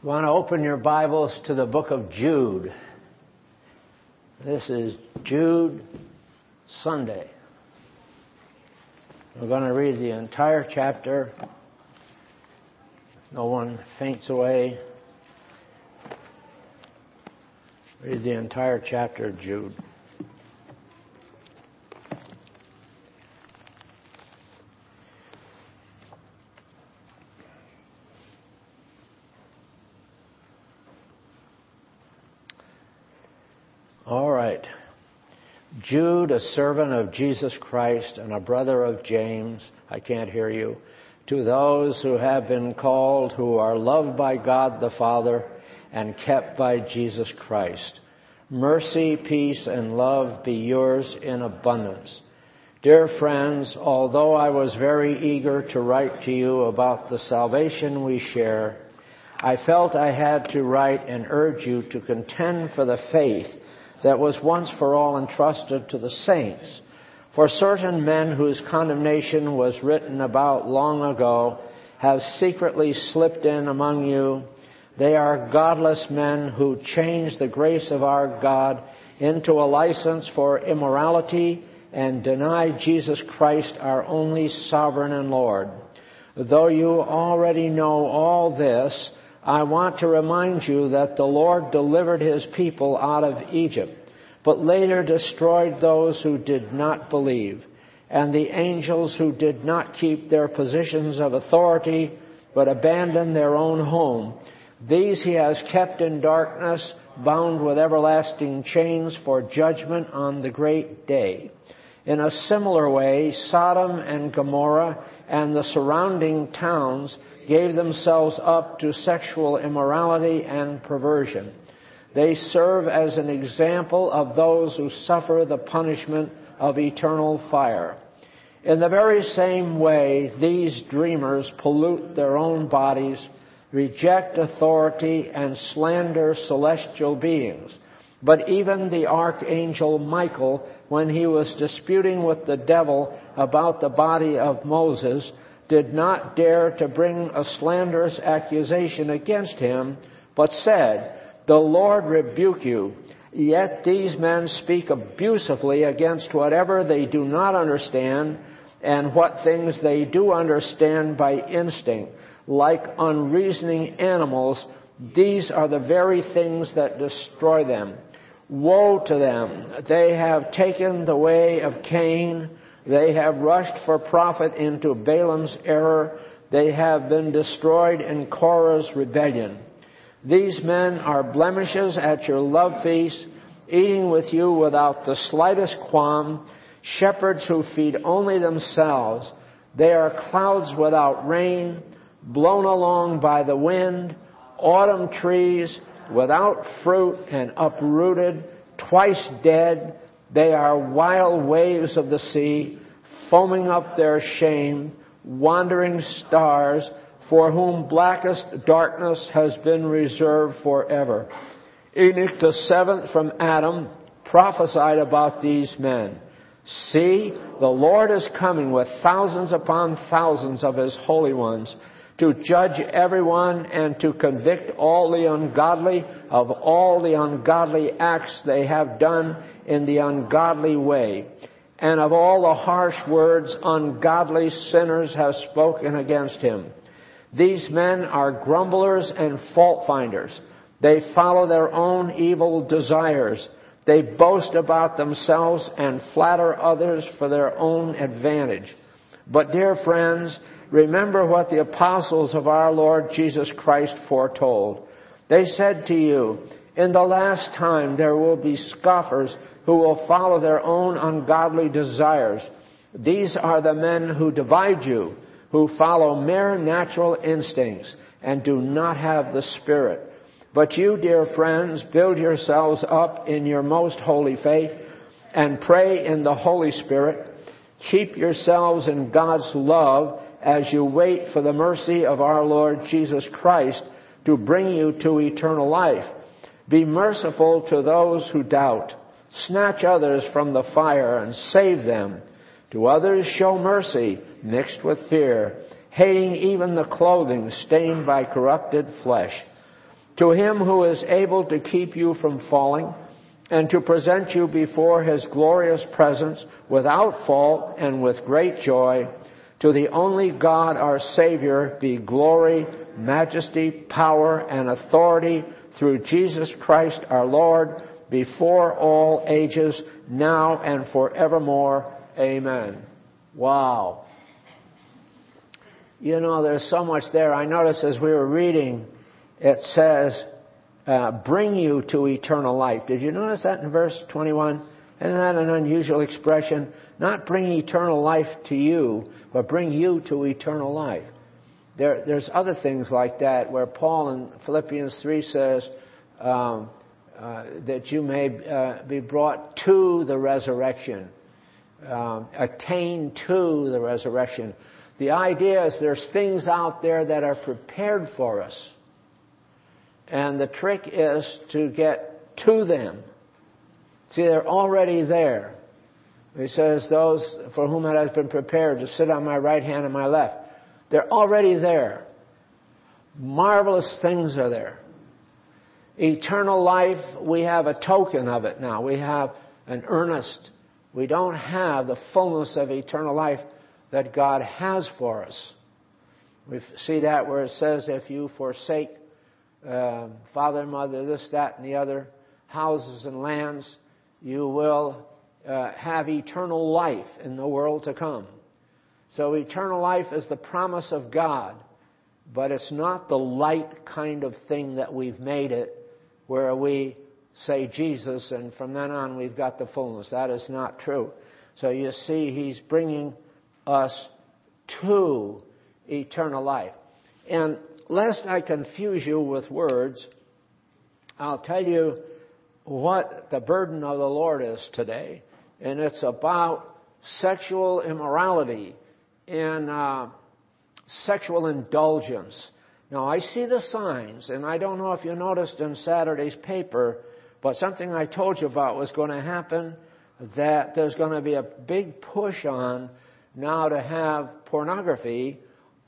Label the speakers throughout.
Speaker 1: Want to open your Bibles to the book of Jude. This is Jude Sunday. We're going to read the entire chapter. No one faints away. Read the entire chapter of Jude. All right. Jude, a servant of Jesus Christ and a brother of James, I can't hear you, to those who have been called, who are loved by God the Father and kept by Jesus Christ. Mercy, peace, and love be yours in abundance. Dear friends, although I was very eager to write to you about the salvation we share, I felt I had to write and urge you to contend for the faith that was once for all entrusted to the saints. For certain men whose condemnation was written about long ago have secretly slipped in among you. They are godless men who change the grace of our God into a license for immorality and deny Jesus Christ, our only sovereign and Lord. Though you already know all this, I want to remind you that the Lord delivered His people out of Egypt, but later destroyed those who did not believe, and the angels who did not keep their positions of authority, but abandoned their own home. These He has kept in darkness, bound with everlasting chains for judgment on the great day. In a similar way, Sodom and Gomorrah and the surrounding towns gave themselves up to sexual immorality and perversion. They serve as an example of those who suffer the punishment of eternal fire. In the very same way, these dreamers pollute their own bodies, reject authority, and slander celestial beings. But even the archangel Michael, when he was disputing with the devil about the body of Moses, did not dare to bring a slanderous accusation against him, but said, "The Lord rebuke you." Yet these men speak abusively against whatever they do not understand, and what things they do understand by instinct. Like unreasoning animals, these are the very things that destroy them. Woe to them! They have taken the way of Cain. They have rushed for profit into Balaam's error. They have been destroyed in Korah's rebellion. These men are blemishes at your love feast, eating with you without the slightest qualm, shepherds who feed only themselves. They are clouds without rain, blown along by the wind, autumn trees without fruit and uprooted, twice dead. They are wild waves of the sea, foaming up their shame, wandering stars, for whom blackest darkness has been reserved forever. Enoch the seventh from Adam prophesied about these men. See, the Lord is coming with thousands upon thousands of His holy ones, to judge everyone and to convict all the ungodly of all the ungodly acts they have done in the ungodly way, and of all the harsh words ungodly sinners have spoken against Him. These men are grumblers and fault finders. They follow their own evil desires. They boast about themselves and flatter others for their own advantage. But dear friends, remember what the apostles of our Lord Jesus Christ foretold. They said to you, "In the last time there will be scoffers who will follow their own ungodly desires. These are the men who divide you, who follow mere natural instincts and do not have the Spirit. But you, dear friends, build yourselves up in your most holy faith and pray in the Holy Spirit. Keep yourselves in God's love as you wait for the mercy of our Lord Jesus Christ to bring you to eternal life. Be merciful to those who doubt. Snatch others from the fire and save them. To others show mercy mixed with fear, hating even the clothing stained by corrupted flesh. To Him who is able to keep you from falling and to present you before His glorious presence without fault and with great joy, to the only God our Savior be glory, majesty, power, and authority through Jesus Christ our Lord, before all ages, now and forevermore. Amen. Wow. You know, there's so much there. I noticed as we were reading, it says, bring you to eternal life. Did you notice that in verse 21? Isn't that an unusual expression? Not bring eternal life to you, but bring you to eternal life. There's other things like that where Paul in Philippians 3 says that you may be brought to the resurrection, attain to the resurrection. The idea is there's things out there that are prepared for us. And the trick is to get to them. See, they're already there. He says, those for whom it has been prepared to sit on my right hand and my left. They're already there. Marvelous things are there. Eternal life, we have a token of it now. We have an earnest. We don't have the fullness of eternal life that God has for us. We see that where it says, if you forsake father and mother, this, that, and the other, houses and lands, you will have eternal life in the world to come. So eternal life is the promise of God, but it's not the light kind of thing that we've made it, where we say Jesus and from then on we've got the fullness. That is not true. So you see, He's bringing us to eternal life. And lest I confuse you with words, I'll tell you what the burden of the Lord is today. And it's about sexual immorality and sexual indulgence. Now, I see the signs, and I don't know if you noticed in Saturday's paper, but something I told you about was going to happen, that there's going to be a big push on now to have pornography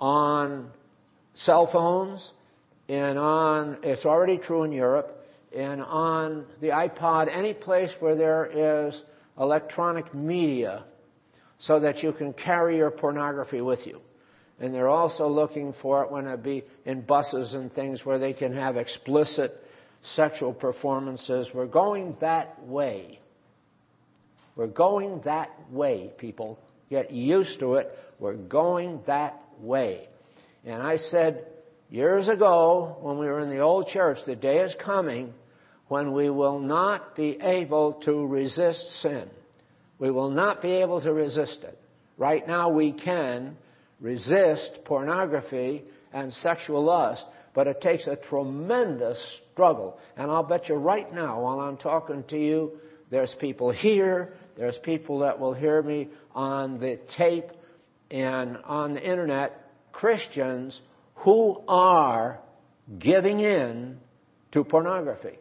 Speaker 1: on cell phones and on, it's already true in Europe, and on the iPod, any place where there is electronic media, so that you can carry your pornography with you. And they're also looking for it when it be in buses and things where they can have explicit sexual performances. We're going that way. We're going that way, people. Get used to it. We're going that way. And I said years ago, when we were in the old church, the day is coming when we will not be able to resist sin. We will not be able to resist it. Right now we can resist pornography and sexual lust, but it takes a tremendous struggle. And I'll bet you right now, while I'm talking to you, there's people here, there's people that will hear me on the tape and on the internet, Christians who are giving in to pornography.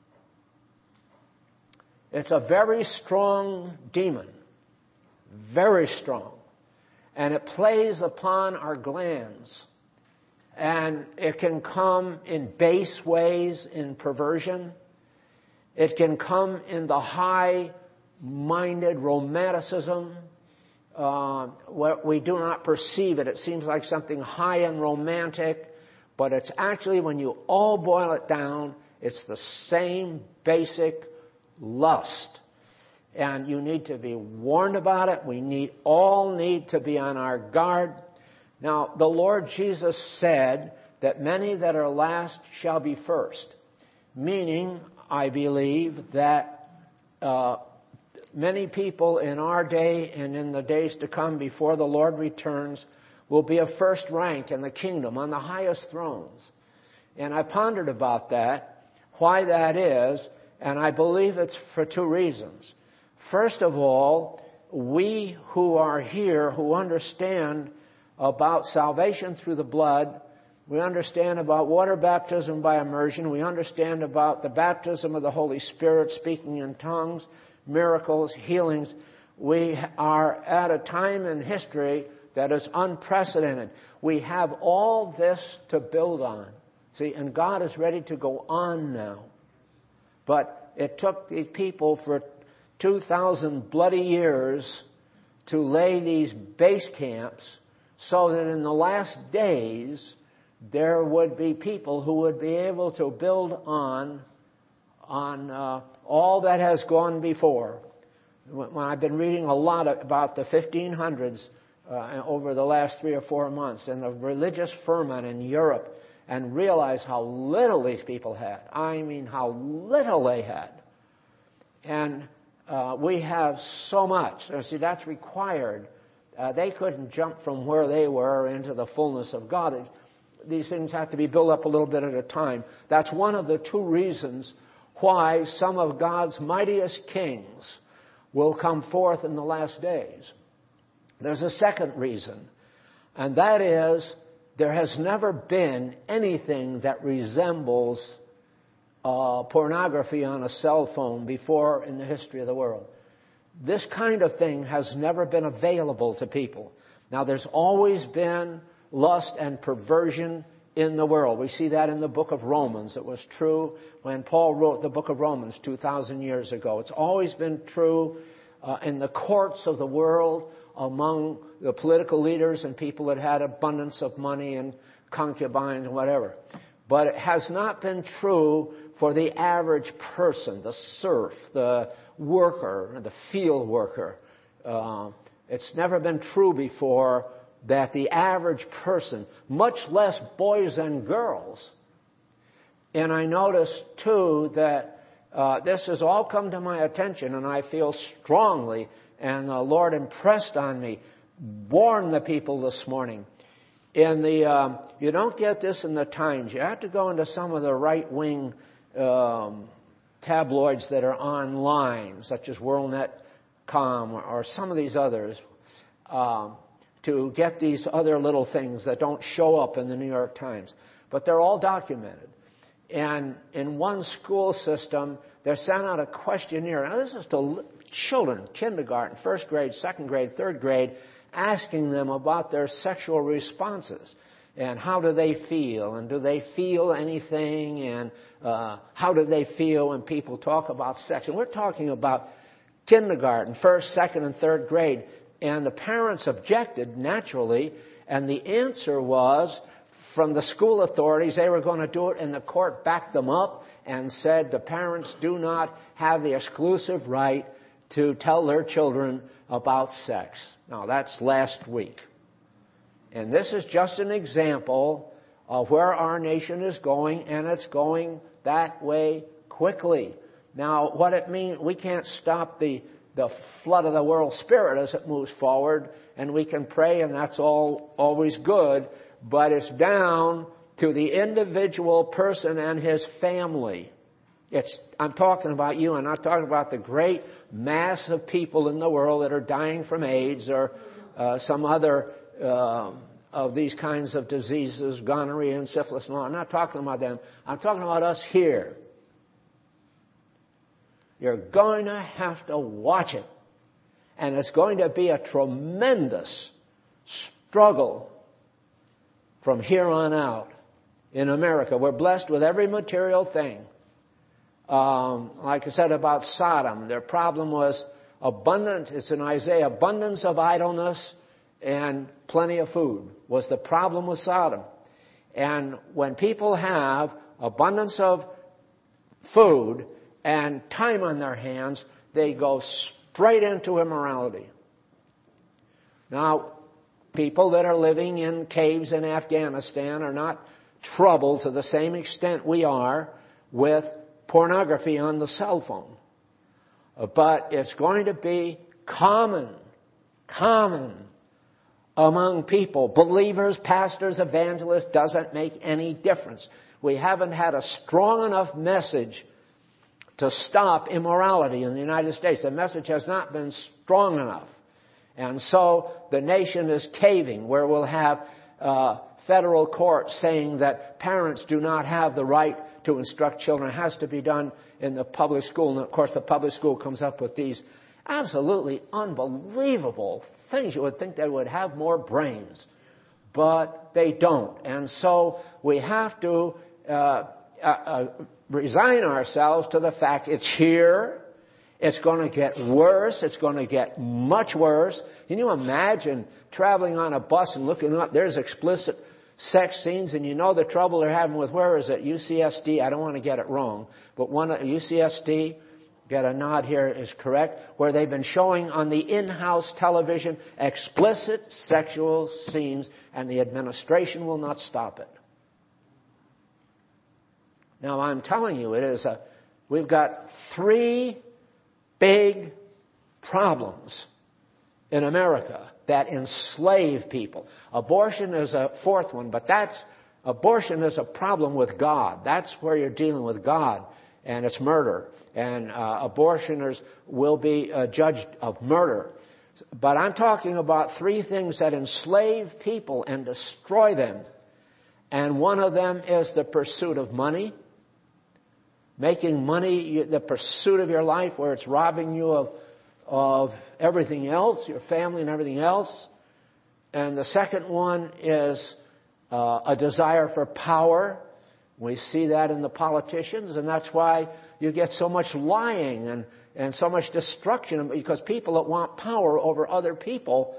Speaker 1: It's a very strong demon, very strong. And it plays upon our glands. And it can come in base ways, in perversion. It can come in the high-minded romanticism, where we do not perceive it. It seems like something high and romantic, but it's actually, when you all boil it down, it's the same basic lust. And you need to be warned about it. We all need to be on our guard. Now, the Lord Jesus said that many that are last shall be first. Meaning, I believe that many people in our day and in the days to come before the Lord returns will be of first rank in the kingdom, on the highest thrones. And I pondered about that, why that is, and I believe it's for two reasons. First of all, we who are here, who understand about salvation through the blood, we understand about water baptism by immersion, we understand about the baptism of the Holy Spirit, speaking in tongues, miracles, healings. We are at a time in history that is unprecedented. We have all this to build on. See, and God is ready to go on now. But it took the people for 2,000 bloody years to lay these base camps so that in the last days there would be people who would be able to build on all that has gone before. When I've been reading a lot about the 1500s over the last 3 or 4 months and the religious ferment in Europe, and realize how little these people had. I mean, how little they had. And we have so much. See, that's required. They couldn't jump from where they were into the fullness of God. These things have to be built up a little bit at a time. That's one of the 2 reasons why some of God's mightiest kings will come forth in the last days. There's a second reason, and that is there has never been anything that resembles pornography on a cell phone before in the history of the world. This kind of thing has never been available to people. Now, there's always been lust and perversion in the world. We see that in the book of Romans. It was true when Paul wrote the book of Romans 2,000 years ago. It's always been true in the courts of the world among the political leaders and people that had abundance of money and concubines and whatever. But it has not been true for the average person, the serf, the worker, the field worker. It's never been true before that the average person, much less boys and girls. And I noticed, too, that this has all come to my attention, and I feel strongly, and the Lord impressed on me, warn the people this morning. In the you don't get this in the Times. You have to go into some of the right-wing tabloids that are online, such as WorldNet.com or some of these others, to get these other little things that don't show up in the New York Times. But they're all documented. And in one school system, they sent out a questionnaire. Now, this is to children, kindergarten, first grade, second grade, third grade, asking them about their sexual responses. And how do they feel? And do they feel anything? And how do they feel when people talk about sex? And we're talking about kindergarten, first, second, and third grade. And the parents objected, naturally. And the answer was, from the school authorities, they were going to do it, and the court backed them up and said the parents do not have the exclusive right to tell their children about sex. Now, that's last week. And this is just an example of where our nation is going, and it's going that way quickly. Now, what it means, we can't stop the flood of the world spirit as it moves forward, and we can pray, and that's always good, but it's down to the individual person and his family. I'm talking about you. I'm not talking about the great mass of people in the world that are dying from AIDS or some other of these kinds of diseases, gonorrhea and syphilis and all. I'm not talking about them. I'm talking about us here. You're going to have to watch it. And it's going to be a tremendous struggle from here on out in America. We're blessed with every material thing. Like I said about Sodom, their problem was abundant. It's in Isaiah, abundance of idleness and plenty of food was the problem with Sodom. And when people have abundance of food and time on their hands, they go straight into immorality. Now, people that are living in caves in Afghanistan are not troubled to the same extent we are with pornography on the cell phone. But it's going to be common among people. Believers, pastors, evangelists, doesn't make any difference. We haven't had a strong enough message to stop immorality in the United States. The message has not been strong enough. And so the nation is caving, where we'll have federal courts saying that parents do not have the right to instruct children. It has to be done in the public school. And, of course, the public school comes up with these absolutely unbelievable things. You would think they would have more brains, but they don't. And so we have to resign ourselves to the fact it's here. It's going to get worse. It's going to get much worse. Can you imagine traveling on a bus and looking up? There's explicit sex scenes, and you know the trouble they're having with, where is it? UCSD. I don't want to get it wrong, but UCSD, get a nod here, is correct, where they've been showing on the in-house television explicit sexual scenes, and the administration will not stop it. Now, I'm telling you, we've got 3 big problems in America that enslave people. Abortion is a 4th one, but abortion is a problem with God. That's where you're dealing with God, and it's murder. And abortioners will be judged of murder. But I'm talking about 3 things that enslave people and destroy them. And one of them is the pursuit of money. Making money the pursuit of your life, where it's robbing you of everything else, your family and everything else. And the second one is a desire for power. We see that in the politicians, and that's why you get so much lying and so much destruction, because people that want power over other people,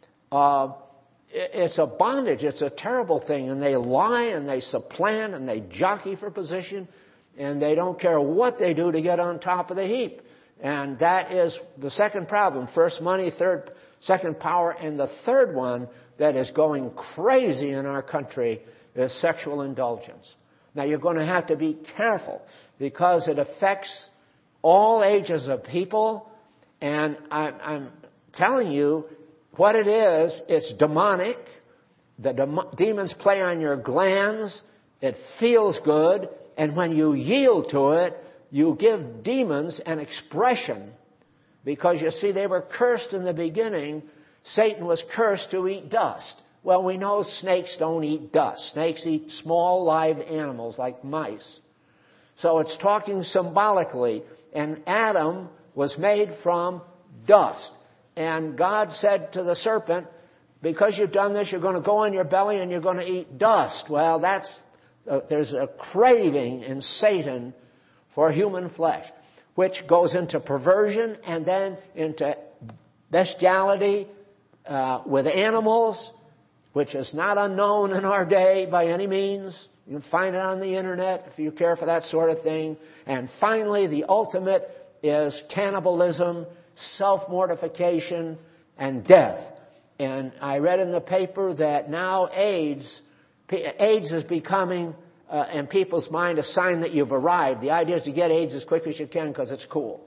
Speaker 1: it's a bondage. It's a terrible thing. And they lie and they supplant and they jockey for position, and they don't care what they do to get on top of the heap. And that is the second problem. First, money. Second, power. And the third one that is going crazy in our country is sexual indulgence. Now, you're going to have to be careful, because it affects all ages of people. And I'm telling you what it is. It's demonic. The demons play on your glands. It feels good. And when you yield to it, you give demons an expression. Because, you see, they were cursed in the beginning. Satan was cursed to eat dust. Well, we know snakes don't eat dust. Snakes eat small live animals like mice. So it's talking symbolically. And Adam was made from dust. And God said to the serpent, because you've done this, you're going to go on your belly and you're going to eat dust. Well, there's a craving in Satan for human flesh, which goes into perversion and then into bestiality with animals, which is not unknown in our day by any means. You can find it on the internet if you care for that sort of thing. And finally, the ultimate is cannibalism, self-mortification, and death. And I read in the paper that now AIDS is becoming, in people's mind, a sign that you've arrived. The idea is to get AIDS as quick as you can because it's cool.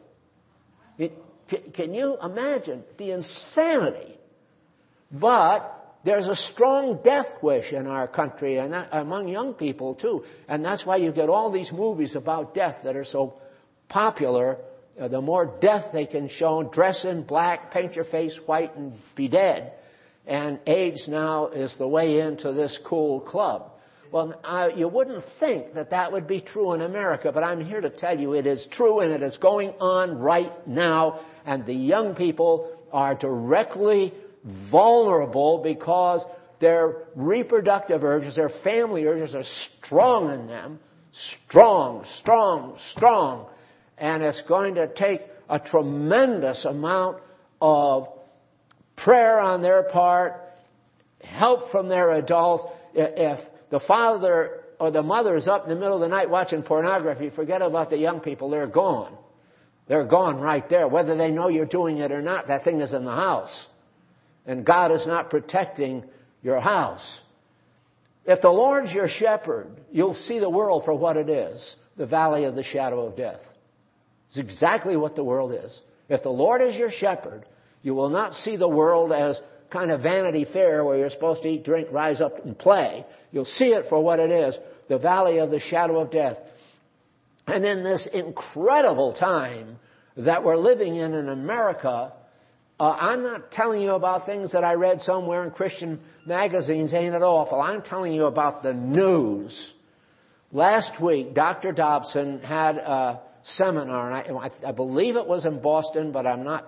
Speaker 1: Can you imagine the insanity? But there's a strong death wish in our country, and among young people too. And that's why you get all these movies about death that are so popular. The more death they can show, dress in black, paint your face white, and be dead. And AIDS now is the way into this cool club. Well, you wouldn't think that would be true in America, but I'm here to tell you it is true, and it is going on right now. And the young people are directly vulnerable because their reproductive urges, their family urges are strong in them. Strong, strong, strong. And it's going to take a tremendous amount of prayer on their part, help from their adults. If the father or the mother is up in the middle of the night watching pornography, forget about the young people. They're gone. They're gone right there. Whether they know you're doing it or not, that thing is in the house. And God is not protecting your house. If the Lord's your shepherd, you'll see the world for what it is, the valley of the shadow of death. It's exactly what the world is. If the Lord is your shepherd, you will not see the world as kind of Vanity Fair where you're supposed to eat, drink, rise up, and play. You'll see it for what it is, the valley of the shadow of death. And in this incredible time that we're living in America, I'm not telling you about things that I read somewhere in Christian magazines, ain't it awful? I'm telling you about the news. Last week, Dr. Dobson had a seminar, and I believe it was in Boston, but I'm not.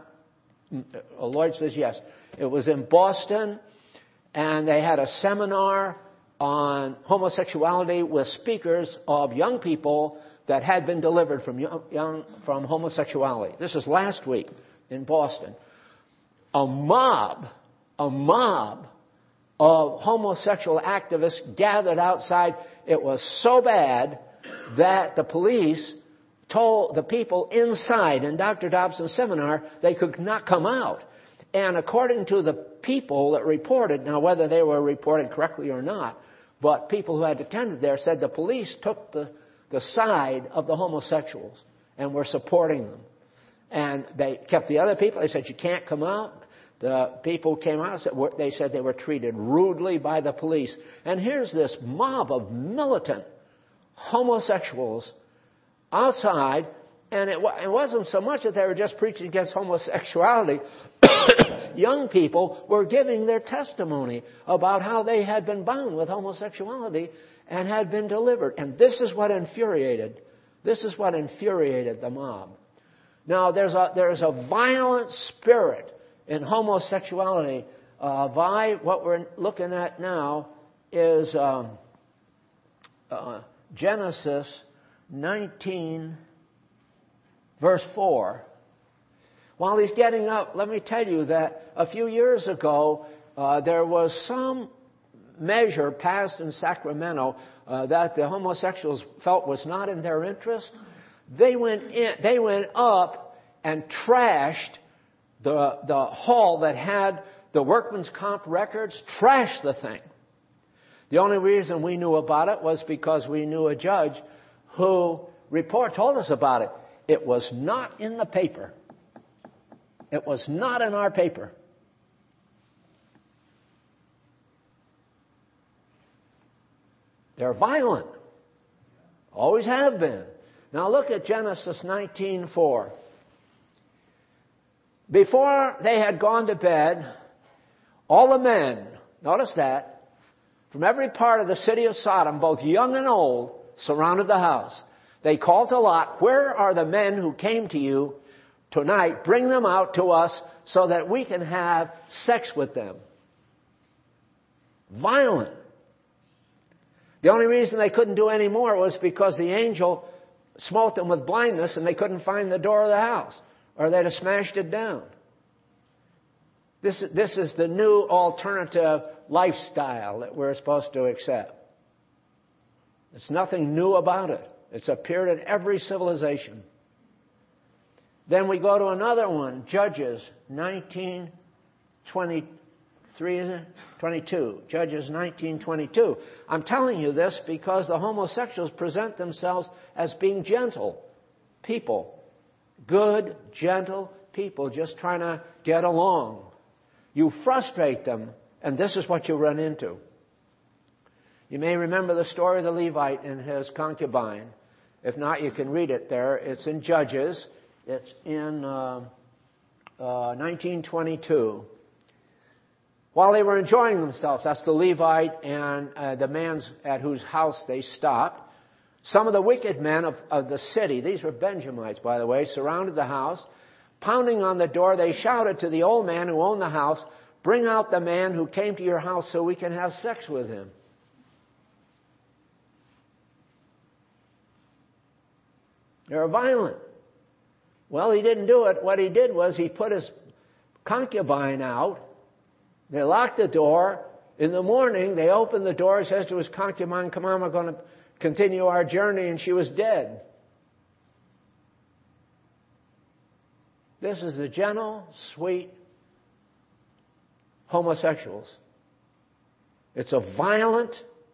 Speaker 1: Lloyd says yes. It was in Boston, and they had a seminar on homosexuality with speakers of young people that had been delivered from homosexuality. This was last week in Boston. A mob of homosexual activists gathered outside. It was so bad that the police told the people inside in Dr. Dobson's seminar they could not come out. And according to the people that reported, now whether they were reporting correctly or not, but people who had attended there said the police took the side of the homosexuals and were supporting them. And they kept the other people. They said, you can't come out. The people came out. They said they were treated rudely by the police. And here's this mob of militant homosexuals outside. And it wasn't so much that they were just preaching against homosexuality. Young people were giving their testimony about how they had been bound with homosexuality and had been delivered. And this is what infuriated the mob. Now, there's a violent spirit in homosexuality. What we're looking at now is Genesis 19, verse 4. While he's getting up, let me tell you that a few years ago, there was some measure passed in Sacramento that the homosexuals felt was not in their interest. They went up and trashed the hall that had the workman's comp records, trashed the thing. The only reason we knew about it was because we knew a judge who told us about it. It was not in the paper. It was not in our paper. They're violent. Always have been. Now look at Genesis 19:4. Before they had gone to bed, all the men, notice that, from every part of the city of Sodom, both young and old, surrounded the house. They called to Lot, where are the men who came to you tonight? Bring them out to us so that we can have sex with them. Violent. The only reason they couldn't do any more was because the angel smote them with blindness and they couldn't find the door of the house, or they'd have smashed it down. This is the new alternative lifestyle that we're supposed to accept. There's nothing new about it. It's appeared in every civilization. Then we go to another one, Judges 19:22. Judges 19:22. I'm telling you this because the homosexuals present themselves as being gentle people. Good, gentle people just trying to get along. You frustrate them, and this is what you run into. You may remember the story of the Levite and his concubine. If not, you can read it there. It's in Judges. It's in 19:22. While they were enjoying themselves, that's the Levite and the man at whose house they stopped, some of the wicked men of the city, these were Benjamites, by the way, surrounded the house. Pounding on the door, they shouted to the old man who owned the house, bring out the man who came to your house so we can have sex with him. They're violent. Well, he didn't do it. What he did was he put his concubine out. They locked the door. In the morning, they opened the door. He says to his concubine, come on, we're going to continue our journey. And she was dead. This is the gentle, sweet homosexuals. It's a violent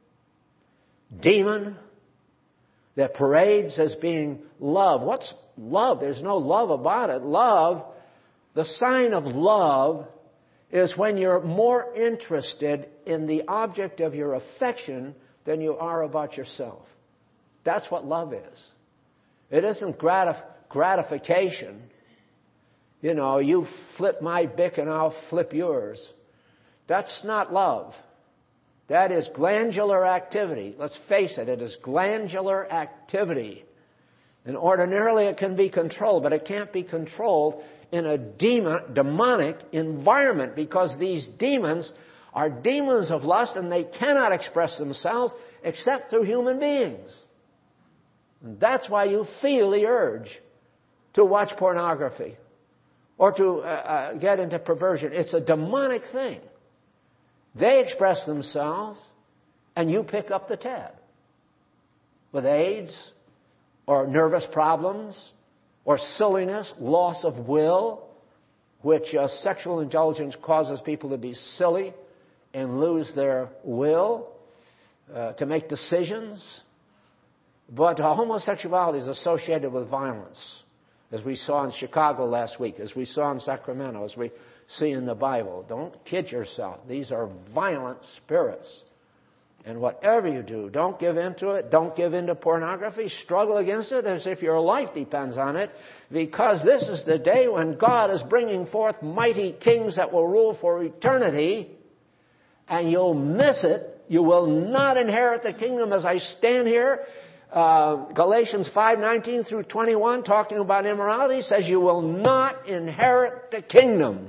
Speaker 1: demon that parades as being love. What's love? There's no love about it. Love, the sign of love is when you're more interested in the object of your affection than you are about yourself. That's what love is. It isn't gratification. You know, you flip my bick and I'll flip yours. That's not love. That is glandular activity. Let's face it, it is glandular activity. And ordinarily it can be controlled, but it can't be controlled in a demonic environment because these demons are demons of lust, and they cannot express themselves except through human beings. And that's why you feel the urge to watch pornography or to get into perversion. It's a demonic thing. They express themselves, and you pick up the tab. With AIDS, or nervous problems, or silliness, loss of will, which sexual indulgence causes people to be silly and lose their will to make decisions. But homosexuality is associated with violence, as we saw in Chicago last week, as we saw in Sacramento, as we see in the Bible. Don't kid yourself. These are violent spirits. And whatever you do, don't give in to it. Don't give in to pornography. Struggle against it as if your life depends on it, because this is the day when God is bringing forth mighty kings that will rule for eternity, and you'll miss it. You will not inherit the kingdom. As I stand here, Galatians 5:19 through 21, talking about immorality, says you will not inherit the kingdom.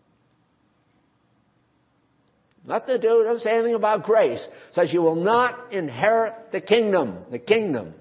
Speaker 1: Nothing to do, doesn't say anything about grace. It says you will not inherit the kingdom. The kingdom.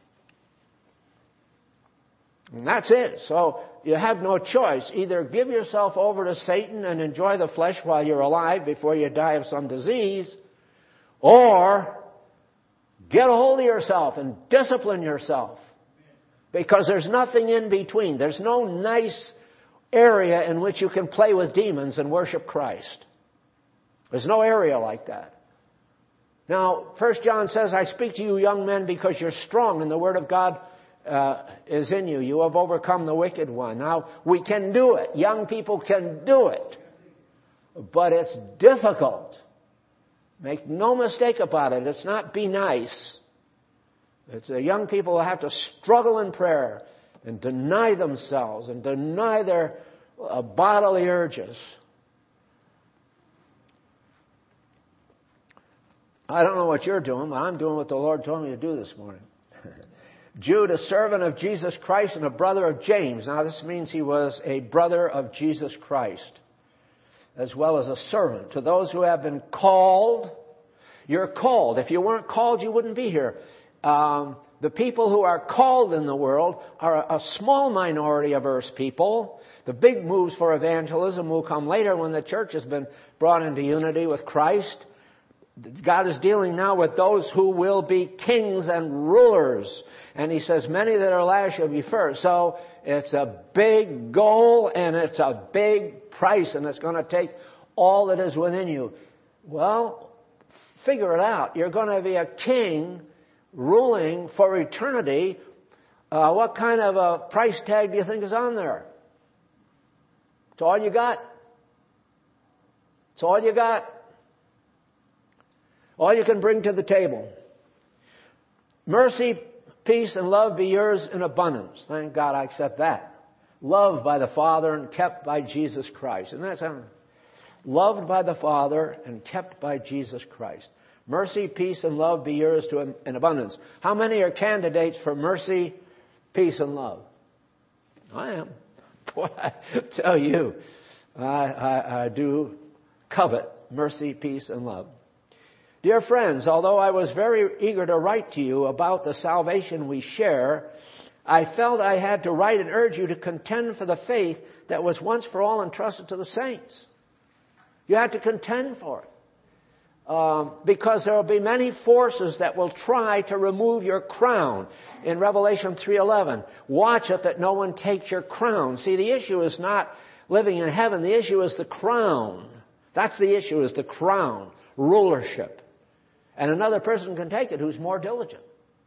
Speaker 1: And that's it. So you have no choice. Either give yourself over to Satan and enjoy the flesh while you're alive before you die of some disease, or get a hold of yourself and discipline yourself. Because there's nothing in between. There's no nice area in which you can play with demons and worship Christ. There's no area like that. Now, 1 John says, I speak to you young men because you're strong and the Word of God is in you. You have overcome the wicked one. Now, we can do it. Young people can do it. But it's difficult. Make no mistake about it. It's not be nice. It's the young people who have to struggle in prayer and deny themselves and deny their bodily urges. I don't know what you're doing, but I'm doing what the Lord told me to do this morning. Jude, a servant of Jesus Christ and a brother of James. Now, this means he was a brother of Jesus Christ, as well as a servant. To those who have been called, you're called. If you weren't called, you wouldn't be here. The people who are called in the world are a small minority of Earth's people. The big moves for evangelism will come later when the church has been brought into unity with Christ. God is dealing now with those who will be kings and rulers. And he says, many that are last shall be first. So it's a big goal and it's a big price, and it's going to take all that is within you. Well, figure it out. You're going to be a king ruling for eternity. What kind of a price tag do you think is on there? It's all you got. It's all you got. All you can bring to the table. Mercy, peace, and love be yours in abundance. Thank God I accept that. Loved by the Father and kept by Jesus Christ. And that's loved by the Father and kept by Jesus Christ. Mercy, peace, and love be yours in abundance. How many are candidates for mercy, peace, and love? I am. Boy, I tell you, I do covet mercy, peace, and love. Dear friends, although I was very eager to write to you about the salvation we share, I felt I had to write and urge you to contend for the faith that was once for all entrusted to the saints. You have to contend for it. Because there will be many forces that will try to remove your crown. In Revelation 3:11, watch it that no one takes your crown. See, the issue is not living in heaven. The issue is the crown. That's the issue, is the crown, rulership. And another person can take it who's more diligent.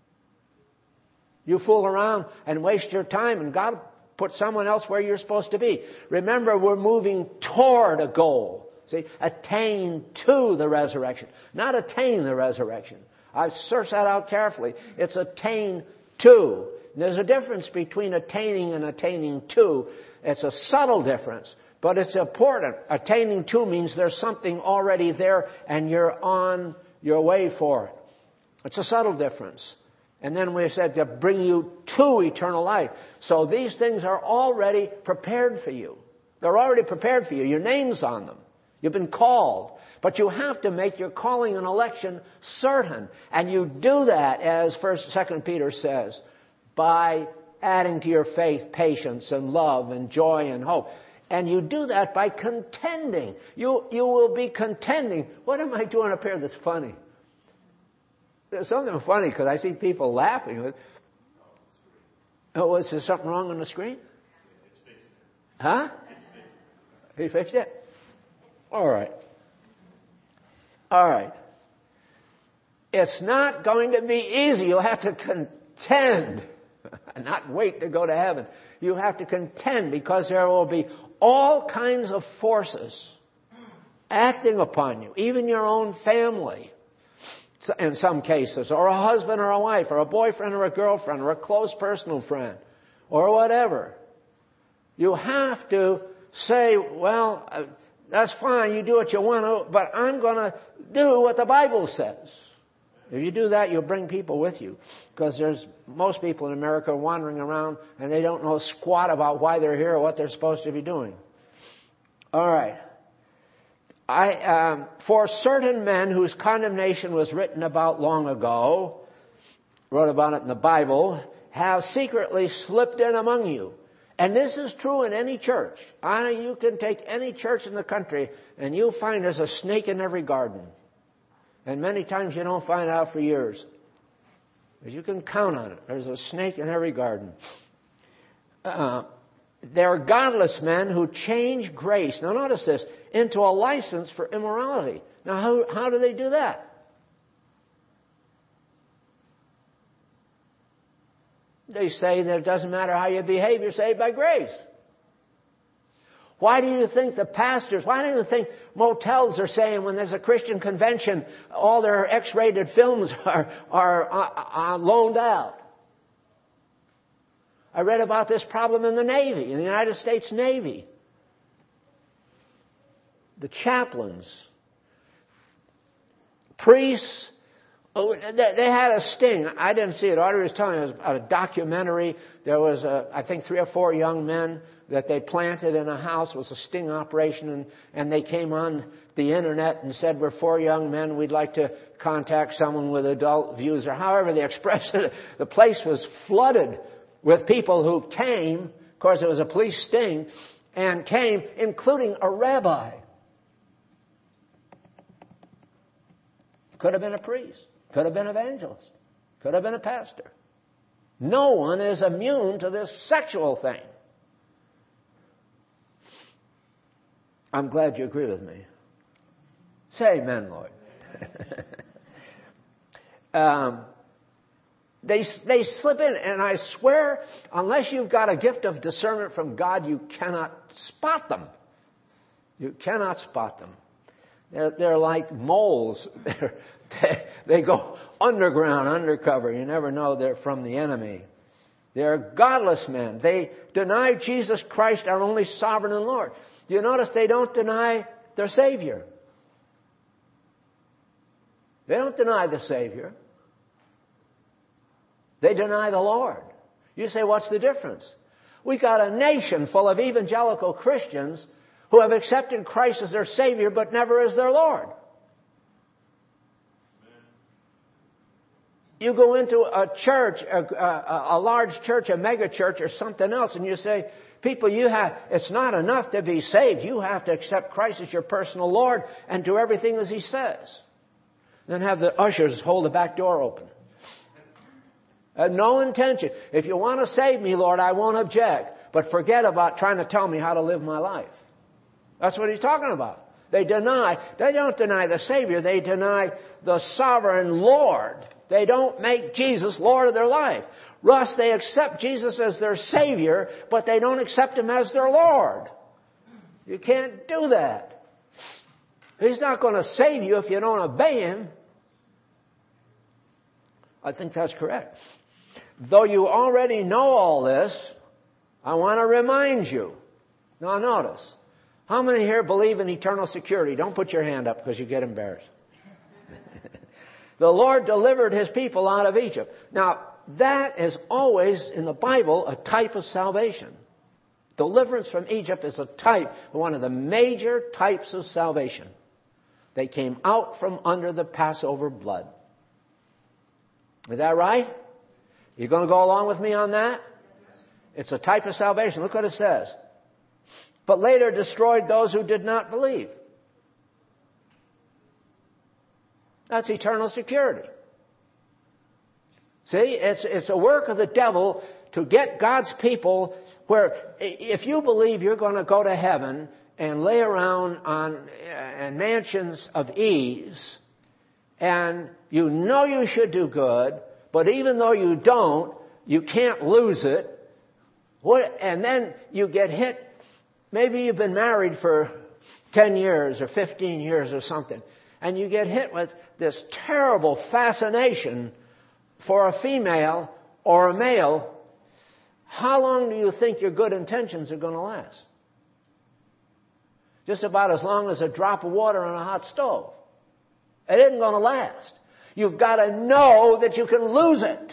Speaker 1: You fool around and waste your time, and God put someone else where you're supposed to be. Remember, we're moving toward a goal. See, attain to the resurrection. Not attain the resurrection. I've searched that out carefully. It's attain to. And there's a difference between attaining and attaining to. It's a subtle difference, but it's important. Attaining to means there's something already there and you're on your way for it. It's a subtle difference. And then we said to bring you to eternal life. So these things are already prepared for you. They're already prepared for you. Your name's on them. You've been called. But you have to make your calling and election certain. And you do that, as 2 Peter says, by adding to your faith patience and love and joy and hope. And you do that by contending. You will be contending. What am I doing up here that's funny? There's something funny because I see people laughing. Oh, was there something wrong on the screen? Huh? He fixed it? All right. All right. It's not going to be easy. You'll have to contend. Not wait to go to heaven. You have to contend because there will be all kinds of forces acting upon you, even your own family in some cases, or a husband or a wife, or a boyfriend or a girlfriend, or a close personal friend, or whatever. You have to say, well, that's fine, you do what you want to, but I'm going to do what the Bible says. If you do that, you'll bring people with you. Because most people in America wandering around and they don't know squat about why they're here or what they're supposed to be doing. All right. For certain men whose condemnation was written about long ago, wrote about it in the Bible, have secretly slipped in among you. And this is true in any church. You can take any church in the country and you'll find there's a snake in every garden. And many times you don't find out for years. But you can count on it. There's a snake in every garden. There are godless men who change grace, now notice this, into a license for immorality. Now how do they do that? They say that it doesn't matter how you behave, you're saved by grace. Why do you think the pastors, why do you think motels are saying when there's a Christian convention, all their X-rated films are loaned out? I read about this problem in the Navy, in the United States Navy. The chaplains, priests, they had a sting. I didn't see it. Audrey was telling me it was about a documentary. There was, I think, 3 or 4 young men that they planted in a house. It was a sting operation, and they came on the internet and said, we're 4 young men. We'd like to contact someone with adult views, or however they expressed it. The place was flooded with people who came. Of course, it was a police sting, and came, including a rabbi. Could have been a priest. Could have been an evangelist. Could have been a pastor. No one is immune to this sexual thing. I'm glad you agree with me. Say amen, Lord. They slip in, and I swear, unless you've got a gift of discernment from God, you cannot spot them. You cannot spot them. They're like moles. They go underground, undercover. You never know they're from the enemy. They're godless men. They deny Jesus Christ, our only sovereign and Lord. You notice they don't deny their Savior. They don't deny the Savior. They deny the Lord. You say, what's the difference? We got a nation full of evangelical Christians who have accepted Christ as their Savior but never as their Lord. You go into a church, a large church, a mega church or something else, and you say, people, it's not enough to be saved. You have to accept Christ as your personal Lord and do everything as He says. Then have the ushers hold the back door open. No intention. If you want to save me, Lord, I won't object. But forget about trying to tell me how to live my life. That's what He's talking about. They don't deny the Savior. They deny the sovereign Lord. They don't make Jesus Lord of their life. Thus, they accept Jesus as their Savior, but they don't accept Him as their Lord. You can't do that. He's not going to save you if you don't obey Him. I think that's correct. Though you already know all this, I want to remind you. Now notice, how many here believe in eternal security? Don't put your hand up because you get embarrassed. The Lord delivered His people out of Egypt. Now, that is always, in the Bible, a type of salvation. Deliverance from Egypt is a type, one of the major types of salvation. They came out from under the Passover blood. Is that right? You going to go along with me on that? It's a type of salvation. Look what it says. But later destroyed those who did not believe. That's eternal security. See, it's a work of the devil to get God's people where if you believe you're going to go to heaven and lay around in mansions of ease, and you know you should do good, but even though you don't, you can't lose it. And then you get hit. Maybe you've been married for 10 years or 15 years or something, and you get hit with this terrible fascination for a female or a male. How long do you think your good intentions are going to last? Just about as long as a drop of water on a hot stove. It isn't going to last. You've got to know that you can lose it.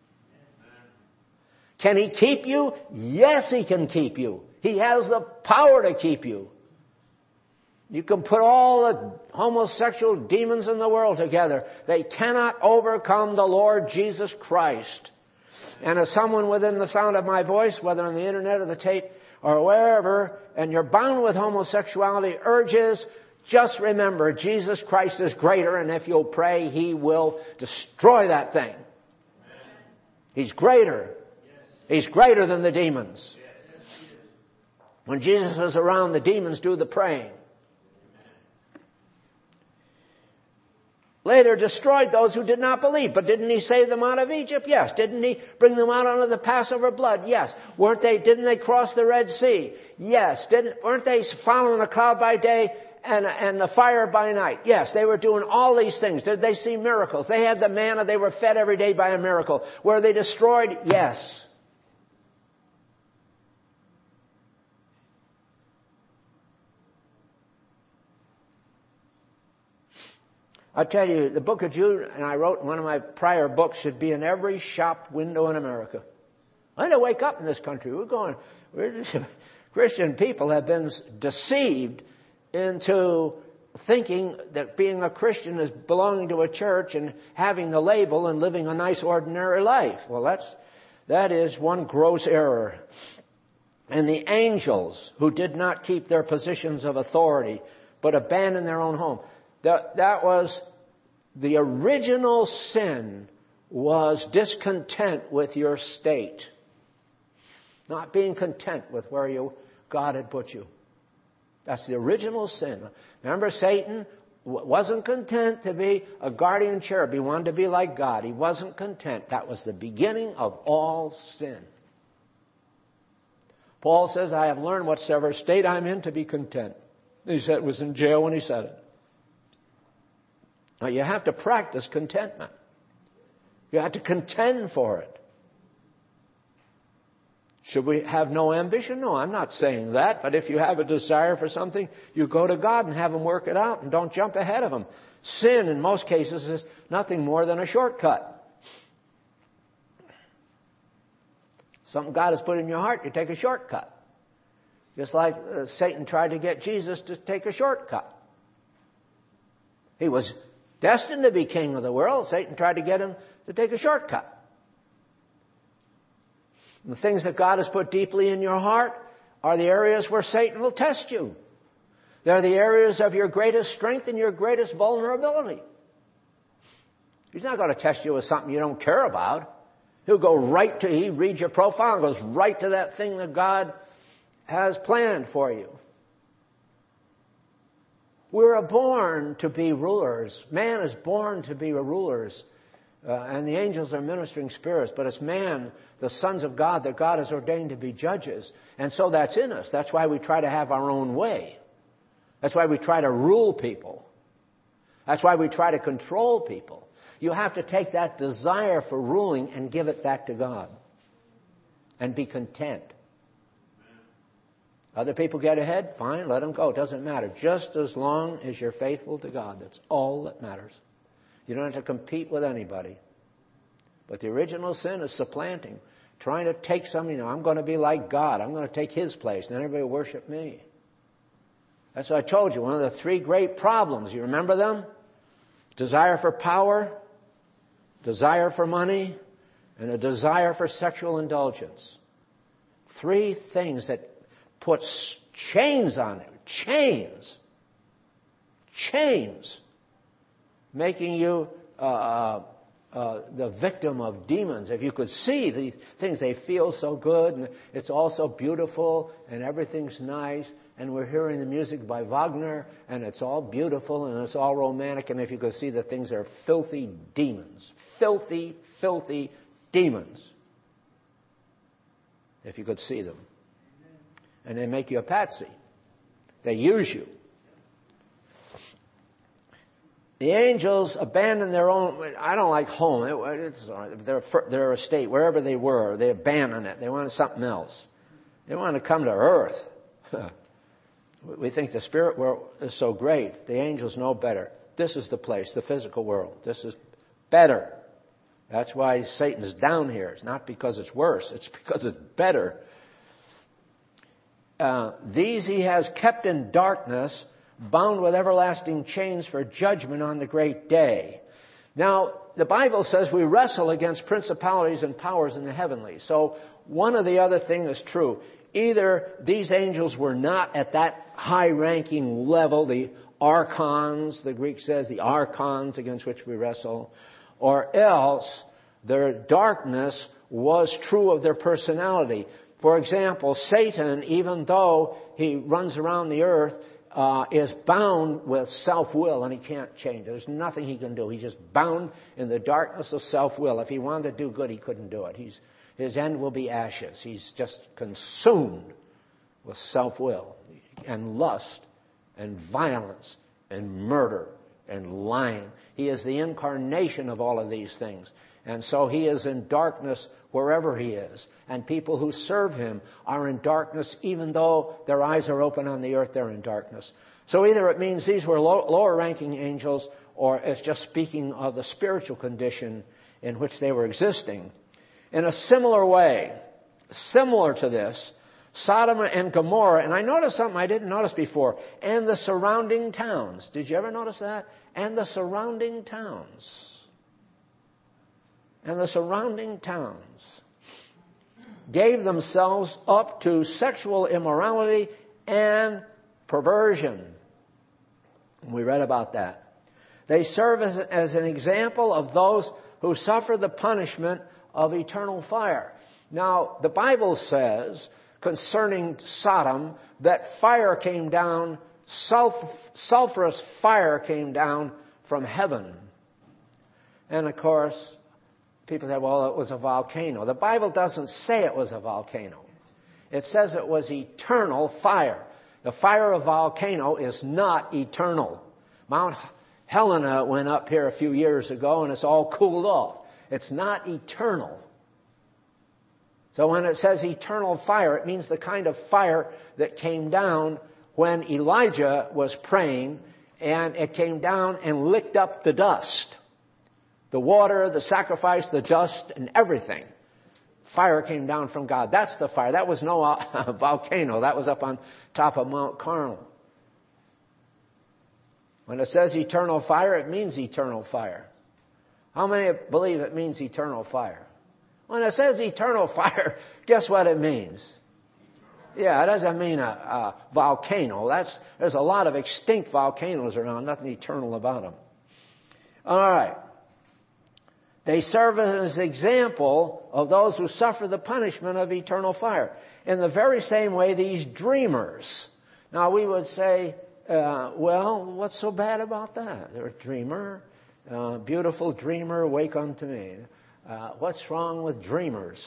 Speaker 1: Can He keep you? Yes, He can keep you. He has the power to keep you. You can put all the homosexual demons in the world together. They cannot overcome the Lord Jesus Christ. And as someone within the sound of my voice, whether on the internet or the tape or wherever, and you're bound with homosexuality urges, just remember Jesus Christ is greater, and if you'll pray, He will destroy that thing. He's greater. He's greater than the demons. When Jesus is around, the demons do the praying. Later destroyed those who did not believe. But didn't He save them out of Egypt? Yes. Didn't He bring them out under the Passover blood? Yes. Didn't they cross the Red Sea? Yes. Weren't they following the cloud by day and the fire by night? Yes. They were doing all these things. Did they see miracles? They had the manna. They were fed every day by a miracle. Were they destroyed? Yes. I tell you, the book of Jude, and I wrote in one of my prior books, should be in every shop window in America. I need to wake up in this country. Christian people have been deceived into thinking that being a Christian is belonging to a church and having the label and living a nice ordinary life. Well, that is one gross error. And the angels who did not keep their positions of authority but abandoned their own home. That was the original sin, was discontent with your state. Not being content with where God had put you. That's the original sin. Remember, Satan wasn't content to be a guardian cherub. He wanted to be like God. He wasn't content. That was the beginning of all sin. Paul says, I have learned whatsoever state I'm in to be content. He said it was in jail when he said it. Now, you have to practice contentment. You have to contend for it. Should we have no ambition? No, I'm not saying that. But if you have a desire for something, you go to God and have Him work it out and don't jump ahead of Him. Sin, in most cases, is nothing more than a shortcut. Something God has put in your heart, you take a shortcut. Just like Satan tried to get Jesus to take a shortcut. He was destined to be king of the world. Satan tried to get him to take a shortcut. The things that God has put deeply in your heart are the areas where Satan will test you. They're the areas of your greatest strength and your greatest vulnerability. He's not going to test you with something you don't care about. He reads your profile and goes right to that thing that God has planned for you. We're born to be rulers. Man is born to be rulers. And the angels are ministering spirits. But it's man, the sons of God, that God has ordained to be judges. And so that's in us. That's why we try to have our own way. That's why we try to rule people. That's why we try to control people. You have to take that desire for ruling and give it back to God. And be content. Other people get ahead, fine, let them go. It doesn't matter. Just as long as you're faithful to God. That's all that matters. You don't have to compete with anybody. But the original sin is supplanting. Trying to take something, I'm going to be like God. I'm going to take His place. And then everybody will worship me. That's what I told you. One of the three great problems. You remember them? Desire for power, desire for money, and a desire for sexual indulgence. Three things that put chains on it. Chains. Making you the victim of demons. If you could see these things, they feel so good, and it's all so beautiful, and everything's nice, and we're hearing the music by Wagner, and it's all beautiful, and it's all romantic, and if you could see the things are filthy demons. Filthy, filthy demons. If you could see them. And they make you a patsy. They use you. The angels abandoned their own, I don't like home, it's their estate, wherever they were, they abandoned it. They wanted something else. They wanted to come to earth. We think the spirit world is so great. The angels know better. This is the place, the physical world. This is better. That's why Satan's down here. It's not because it's worse. It's because it's better. These he has kept in darkness, bound with everlasting chains for judgment on the great day. Now, the Bible says we wrestle against principalities and powers in the heavenlies. So one or the other thing is true. Either these angels were not at that high-ranking level, the archons, the Greek says, the archons against which we wrestle, or else their darkness was true of their personality. For example, Satan, even though he runs around the earth, is bound with self-will, and he can't change. There's nothing he can do. He's just bound in the darkness of self-will. If he wanted to do good, he couldn't do it. His end will be ashes. He's just consumed with self-will and lust and violence and murder and lying. He is the incarnation of all of these things. And so he is in darkness wherever he is. And people who serve him are in darkness, even though their eyes are open on the earth, they're in darkness. So either it means these were lower-ranking angels, or it's just speaking of the spiritual condition in which they were existing. In a similar way, similar to this, Sodom and Gomorrah, and I noticed something I didn't notice before, and the surrounding towns. Did you ever notice that? And the surrounding towns. And the surrounding towns gave themselves up to sexual immorality and perversion. We read about that. They serve as an example of those who suffer the punishment of eternal fire. Now, the Bible says concerning Sodom that fire came down, sulfurous fire came down from heaven. And of course, people say, well, it was a volcano. The Bible doesn't say it was a volcano. It says it was eternal fire. The fire of a volcano is not eternal. Mount Helena went up here a few years ago and it's all cooled off. It's not eternal. So when it says eternal fire, it means the kind of fire that came down when Elijah was praying, and it came down and licked up the dust. The water, the sacrifice, the dust, and everything. Fire came down from God. That's the fire. That was no volcano. That was up on top of Mount Carmel. When it says eternal fire, it means eternal fire. How many believe it means eternal fire? When it says eternal fire, guess what it means? Yeah, it doesn't mean a volcano. There's a lot of extinct volcanoes around, nothing eternal about them. All right. They serve as an example of those who suffer the punishment of eternal fire. In the very same way, these dreamers. Now, we would say, well, what's so bad about that? They're a dreamer. Beautiful dreamer, wake unto me. What's wrong with dreamers?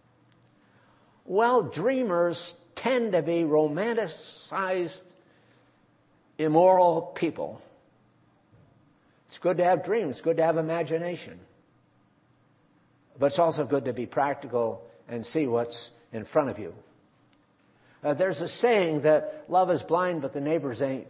Speaker 1: Well, dreamers tend to be romanticized, immoral people. It's good to have dreams. It's good to have imagination. But it's also good to be practical and see what's in front of you. There's a saying that love is blind, but the neighbors ain't.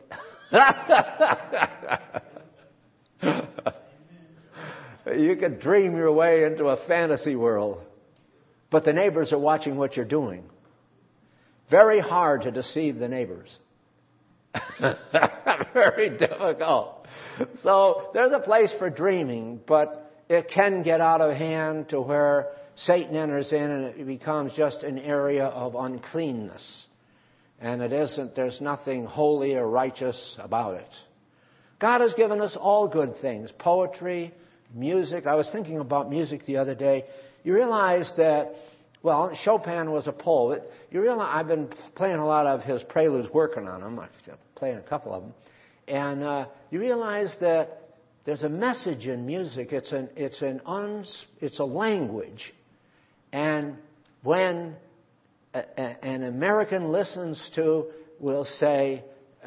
Speaker 1: You could dream your way into a fantasy world, but the neighbors are watching what you're doing. Very hard to deceive the neighbors. Very difficult. So there's a place for dreaming, but it can get out of hand to where Satan enters in and it becomes just an area of uncleanness. And there's nothing holy or righteous about it. God has given us all good things. Poetry, music. I was thinking about music the other day. You realize that, well, Chopin was a poet. You realize I've been playing a lot of his preludes, working on them. I'm playing a couple of them. And you realize that there's a message in music. It's a language. And when an American listens to, we'll say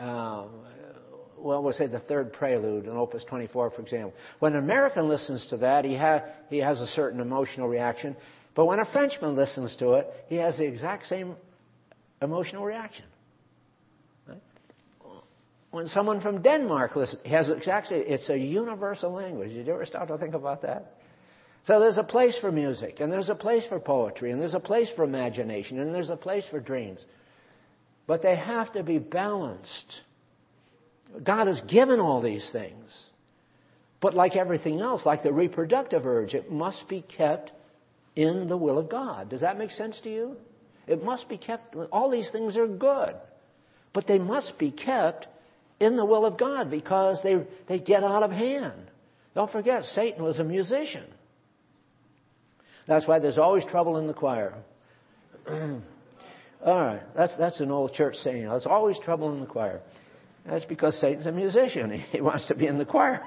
Speaker 1: the third prelude in Opus 24, for example. When an American listens to that, he has a certain emotional reaction. But when a Frenchman listens to it, he has the exact same emotional reaction. Right? When someone from Denmark listens, he has it's a universal language. Did you ever stop to think about that? So there's a place for music, and there's a place for poetry, and there's a place for imagination, and there's a place for dreams. But they have to be balanced. God has given all these things. But like everything else, like the reproductive urge, it must be kept in the will of God. Does that make sense to you? It must be kept. All these things are good. But they must be kept in the will of God because they get out of hand. Don't forget, Satan was a musician. That's why there's always trouble in the choir. All right, that's an old church saying. There's always trouble in the choir. That's because Satan's a musician. He wants to be in the choir.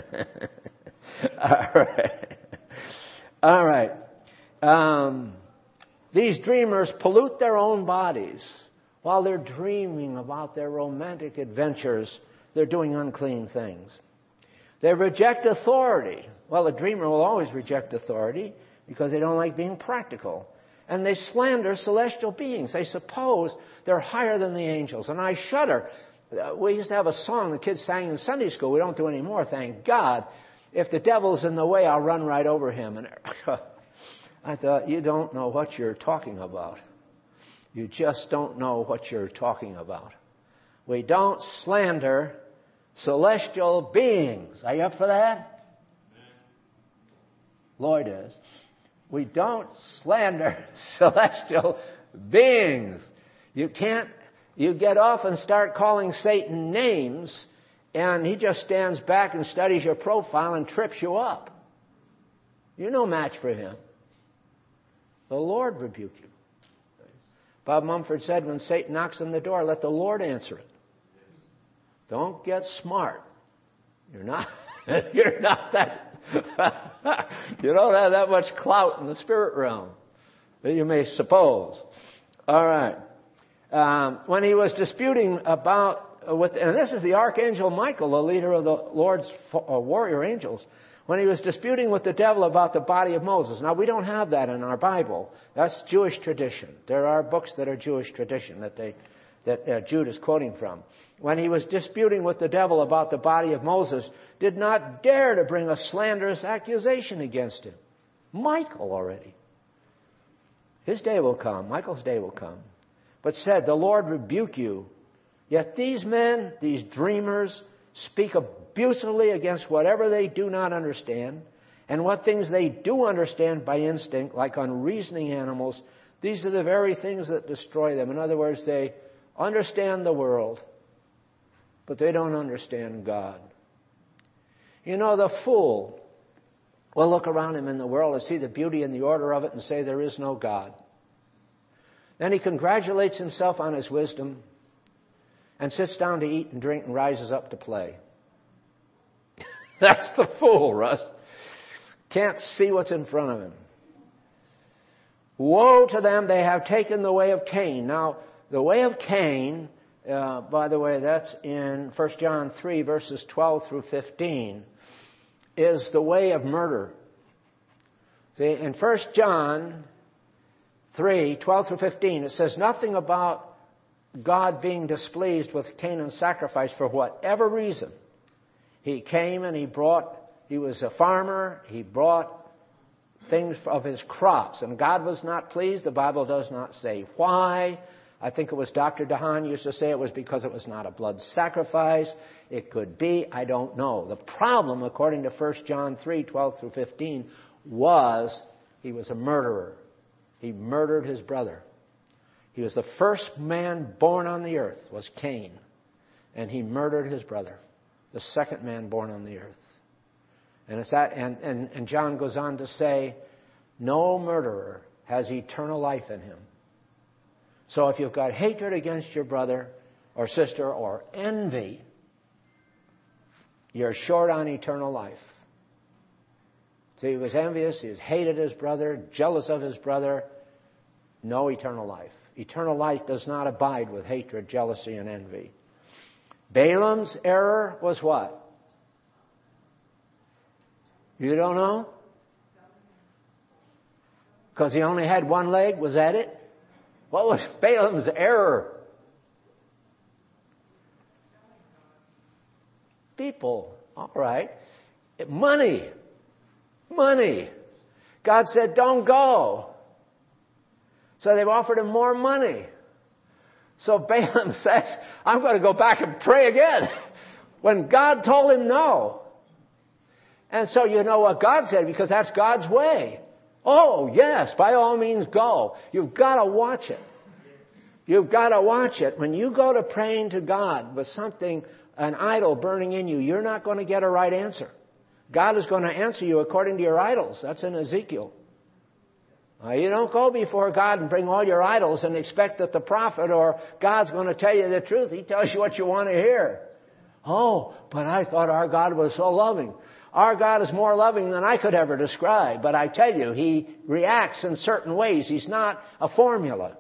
Speaker 1: All right. These dreamers pollute their own bodies. While they're dreaming about their romantic adventures, they're doing unclean things. They reject authority. Well, a dreamer will always reject authority because they don't like being practical. And they slander celestial beings. They suppose they're higher than the angels. And I shudder. We used to have a song the kids sang in Sunday school. We don't do any more, thank God. If the devil's in the way, I'll run right over him. And I thought, you don't know what you're talking about. You just don't know what you're talking about. We don't slander celestial beings. Are you up for that? Lloyd is. We don't slander celestial beings. You get off and start calling Satan names, and he just stands back and studies your profile and trips you up. You're no match for him. The Lord rebuke you. Bob Mumford said, when Satan knocks on the door, let the Lord answer it. Don't get smart. You're not that, you don't have that much clout in the spirit realm that you may suppose. All right. When he was disputing and this is the Archangel Michael, the leader of the Lord's warrior angels, when he was disputing with the devil about the body of Moses. Now, we don't have that in our Bible. That's Jewish tradition. There are books that are Jewish tradition that Jude is quoting from. When he was disputing with the devil about the body of Moses, did not dare to bring a slanderous accusation against him. Michael already. His day will come. Michael's day will come. But said, the Lord rebuke you. Yet these men, these dreamers, speak abusively against whatever they do not understand, and what things they do understand by instinct, like unreasoning animals. These are the very things that destroy them. In other words, they understand the world, but they don't understand God. You know, the fool will look around him in the world and see the beauty and the order of it and say there is no God. Then he congratulates himself on his wisdom and sits down to eat and drink and rises up to play. That's the fool, Russ. Can't see what's in front of him. Woe to them, they have taken the way of Cain. Now, the way of Cain, by the way, that's in 1 John 3, verses 12 through 15, is the way of murder. See, in 1 John 3, 12 through 15, it says nothing about God being displeased with Cain's sacrifice for whatever reason. He came and he was a farmer, he brought things of his crops, and God was not pleased. The Bible does not say why, I think it was Dr. DeHaan used to say it was because it was not a blood sacrifice. It could be. I don't know. The problem, according to 1 John 3:12 through 15, was he was a murderer. He murdered his brother. He was the first man born on the earth, was Cain. And he murdered his brother, the second man born on the earth. And it's that, and John goes on to say, no murderer has eternal life in him. So if you've got hatred against your brother or sister or envy, you're short on eternal life. So he was envious, he hated his brother, jealous of his brother. No eternal life. Eternal life does not abide with hatred, jealousy, and envy. Balaam's error was what? You don't know? Because he only had one leg, was that it? What was Balaam's error? People. All right. Money. Money. God said, don't go. So they've offered him more money. So Balaam says, I'm going to go back and pray again. When God told him no. And so you know what God said, because that's God's way. Oh, yes, by all means go. You've got to watch it. You've got to watch it. When you go to praying to God with something, an idol burning in you, you're not going to get a right answer. God is going to answer you according to your idols. That's in Ezekiel. You don't go before God and bring all your idols and expect that the prophet or God's going to tell you the truth. He tells you what you want to hear. Oh, but I thought our God was so loving. Our God is more loving than I could ever describe. But I tell you, He reacts in certain ways. He's not a formula.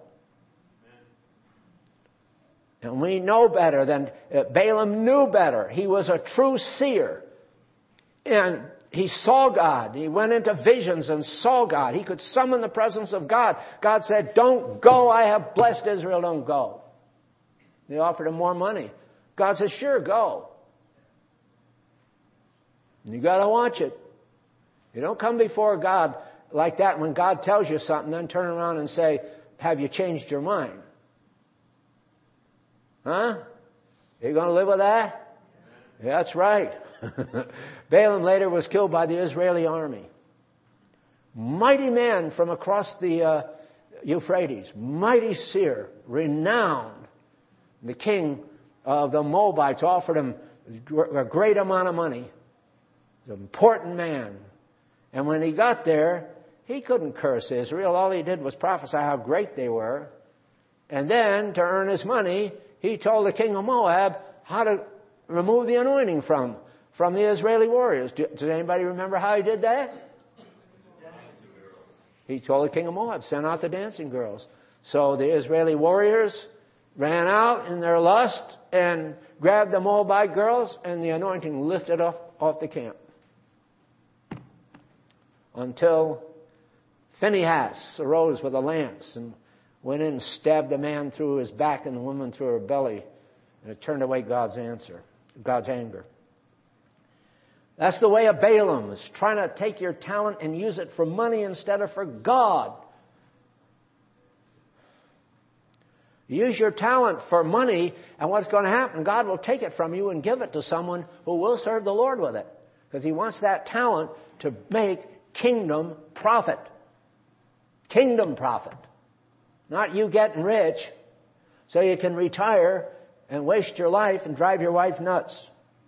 Speaker 1: And we know better than Balaam knew better. He was a true seer. And he saw God. He went into visions and saw God. He could summon the presence of God. God said, don't go. I have blessed Israel. Don't go. They offered him more money. God said, sure, go. And you got to watch it. You don't come before God like that when God tells you something, then turn around and say, have you changed your mind? Huh? You going to live with that? Yeah, that's right. Balaam later was killed by the Israeli army. Mighty man from across the Euphrates. Mighty seer. Renowned. The king of the Moabites offered him a great amount of money. An important man. And when he got there, he couldn't curse Israel. All he did was prophesy how great they were. And then, to earn his money, he told the king of Moab how to remove the anointing from the Israeli warriors. Does anybody remember how he did that? He told the king of Moab, send out the dancing girls. So the Israeli warriors ran out in their lust and grabbed the Moabite girls, and the anointing lifted off the camp. Until Phinehas arose with a lance and went in and stabbed the man through his back and the woman through her belly. And it turned away God's anger. That's the way of Balaam, is trying to take your talent and use it for money instead of for God. You use your talent for money, and what's going to happen? God will take it from you and give it to someone who will serve the Lord with it. Because He wants that talent to make kingdom profit. Kingdom profit. Not you getting rich so you can retire and waste your life and drive your wife nuts.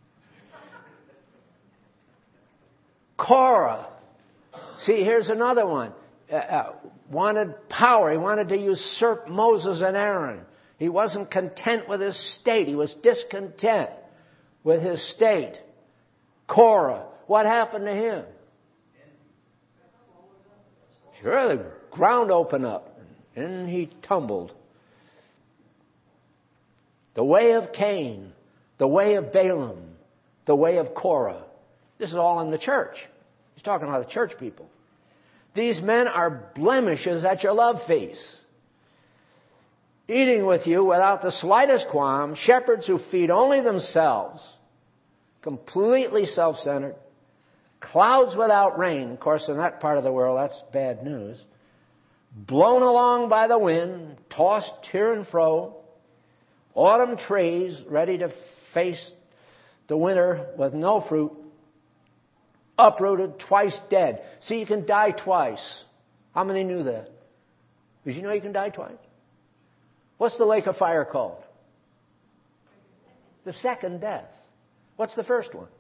Speaker 1: Korah. See, here's another one. Wanted power. He wanted to usurp Moses and Aaron. He wasn't content with his state. He was discontent with his state. Korah. What happened to him? Sure, the ground opened up and he tumbled. The way of Cain, the way of Balaam, the way of Korah. This is all in the church. He's talking about the church people. These men are blemishes at your love feast. Eating with you without the slightest qualm, shepherds who feed only themselves, completely self-centered, clouds without rain. Of course, in that part of the world, that's bad news. blown along by the wind, tossed to and fro, autumn trees ready to face the winter with no fruit, uprooted, twice dead. See, you can die twice. How many knew that? Did you know you can die twice? What's the lake of fire called? The second death. What's the first one?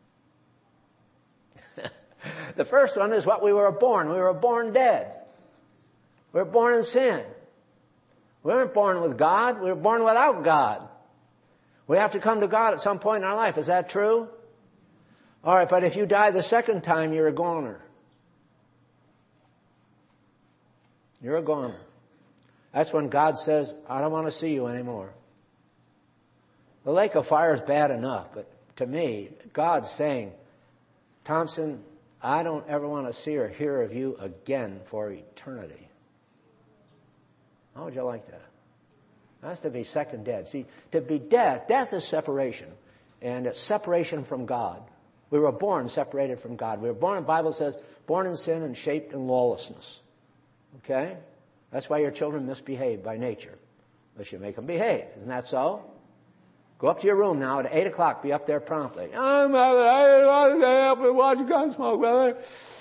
Speaker 1: The first one is what we were born. We were born dead. We were born in sin. We weren't born with God. We were born without God. We have to come to God at some point in our life. Is that true? All right, but if you die the second time, you're a goner. You're a goner. That's when God says, I don't want to see you anymore. The lake of fire is bad enough, but to me, God's saying, Thompson, I don't ever want to see or hear of you again for eternity. How would you like that? That's to be second dead. See, to be death is separation. And it's separation from God. We were born separated from God. We were born, the Bible says, born in sin and shaped in lawlessness. Okay? That's why your children misbehave by nature. Unless you make them behave. Isn't that so? Go up to your room now at 8 o'clock. Be up there promptly. Oh, Mother, I want to stay up and watch Gunsmoke, brother.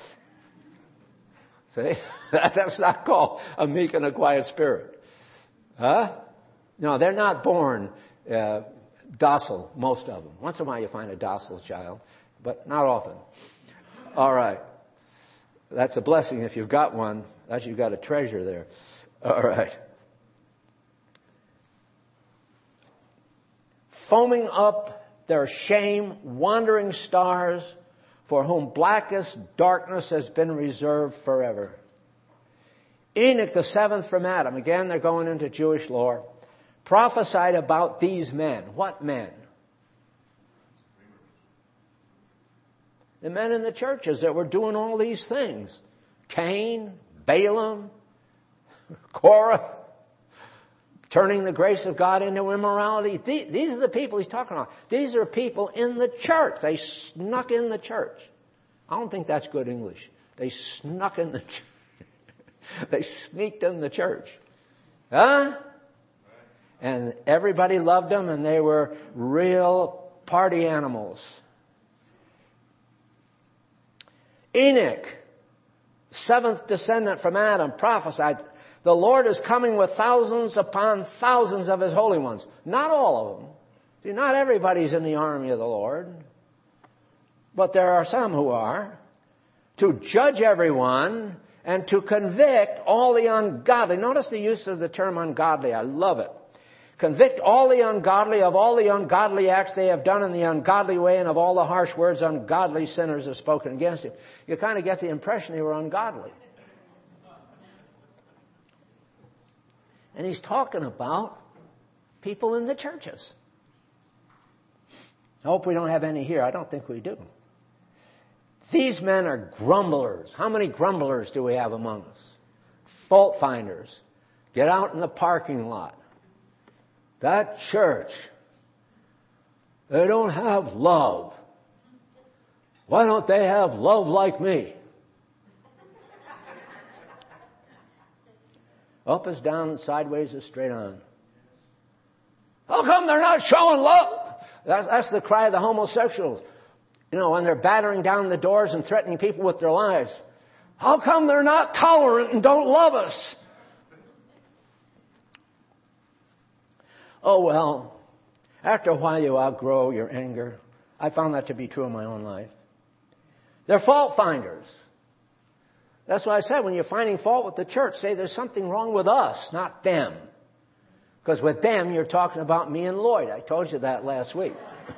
Speaker 1: See? That's not called a meek and a quiet spirit. Huh? No, they're not born docile, most of them. Once in a while you find a docile child, but not often. All right. That's a blessing if you've got one. That you've got a treasure there. All right. Foaming up their shame, wandering stars, for whom blackest darkness has been reserved forever. Enoch, the seventh from Adam, again they're going into Jewish lore, prophesied about these men. What men? The men in the churches that were doing all these things. Cain, Balaam, Korah, turning the grace of God into immorality. These are the people he's talking about. These are people in the church. They snuck in the church. I don't think that's good English. They snuck in the church. They sneaked in the church. Huh? And everybody loved them, and they were real party animals. Enoch, seventh descendant from Adam, prophesied, the Lord is coming with thousands upon thousands of His holy ones. Not all of them. See, not everybody's in the army of the Lord. But there are some who are. To judge everyone and to convict all the ungodly. Notice the use of the term ungodly. I love it. Convict all the ungodly of all the ungodly acts they have done in the ungodly way and of all the harsh words ungodly sinners have spoken against Him. You kind of get the impression they were ungodly. And he's talking about people in the churches. I hope we don't have any here. I don't think we do. These men are grumblers. How many grumblers do we have among us? Fault finders. Get out in the parking lot. That church, they don't have love. Why don't they have love like me? Up is down, sideways is straight on. How come they're not showing love? That's the cry of the homosexuals. You know, when they're battering down the doors and threatening people with their lives. How come they're not tolerant and don't love us? Oh, well, after a while you outgrow your anger. I found that to be true in my own life. They're fault finders. That's why I said when you're finding fault with the church, say there's something wrong with us, not them. Because with them, you're talking about me and Lloyd. I told you that last week.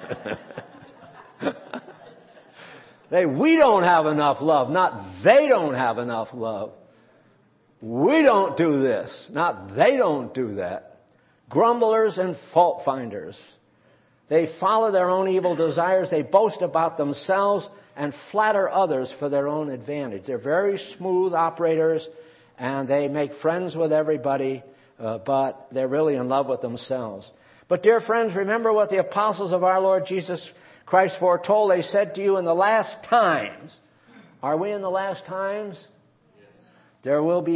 Speaker 1: We don't have enough love, not they don't have enough love. We don't do this, not they don't do that. Grumblers and fault finders. They follow their own evil desires. They boast about themselves and flatter others for their own advantage. They're very smooth operators, and they make friends with everybody, but they're really in love with themselves. But dear friends, remember what the apostles of our Lord Jesus Christ foretold. They said to you in the last times. Are we in the last times? Yes. There will be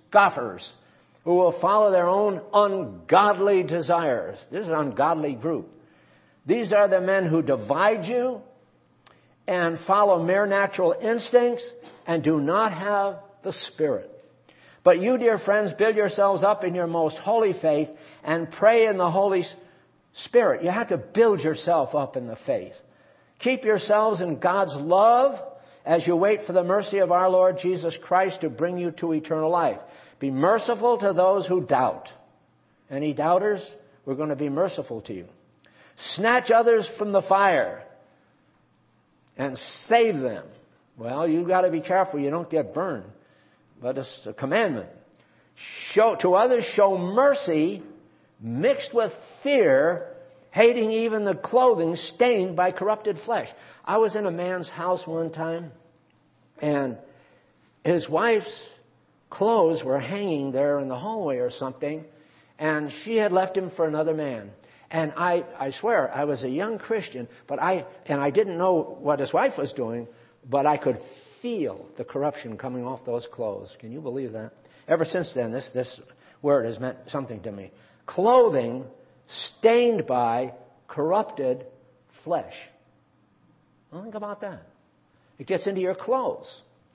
Speaker 1: scoffers who will follow their own ungodly desires. This is an ungodly group. These are the men who divide you and follow mere natural instincts and do not have the Spirit. But you, dear friends, build yourselves up in your most holy faith and pray in the Holy Spirit. You have to build yourself up in the faith. Keep yourselves in God's love as you wait for the mercy of our Lord Jesus Christ to bring you to eternal life. Be merciful to those who doubt. Any doubters? We're going to be merciful to you. Snatch others from the fire and save them. Well, you've got to be careful you don't get burned. But it's a commandment. To others, show mercy mixed with fear, hating even the clothing stained by corrupted flesh. I was in a man's house one time, and his wife's clothes were hanging there in the hallway or something, and she had left him for another man. And I swear, I was a young Christian, but I didn't know what his wife was doing, but I could feel the corruption coming off those clothes. Can you believe that? Ever since then, this word has meant something to me. Clothing stained by corrupted flesh. Well, think about that. It gets into your clothes.